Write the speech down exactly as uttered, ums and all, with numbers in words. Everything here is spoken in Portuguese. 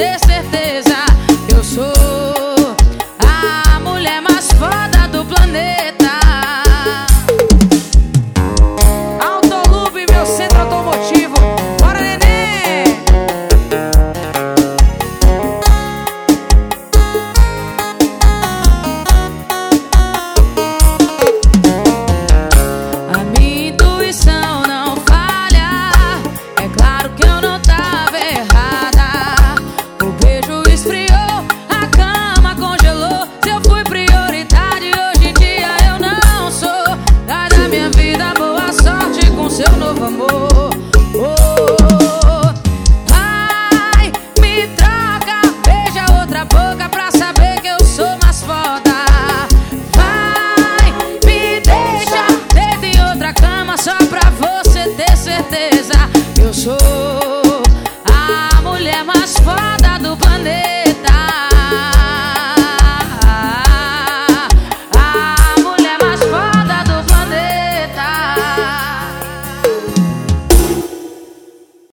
ter certeza que eu sou a mulher mais foda do planeta. Autolube, meu centro automotivo. Bora, neném! A minha intuição não falha. É claro que eu não tava errada. O beijo esfriou, a cama congelou. Se eu fui prioridade, hoje em dia eu não sou. Dá da minha vida, boa sorte com seu novo amor. Oh, vai, me troca, beija outra boca pra saber que eu sou mais foda. Vai, me deixa, deita em outra cama só pra você ter certeza que eu sou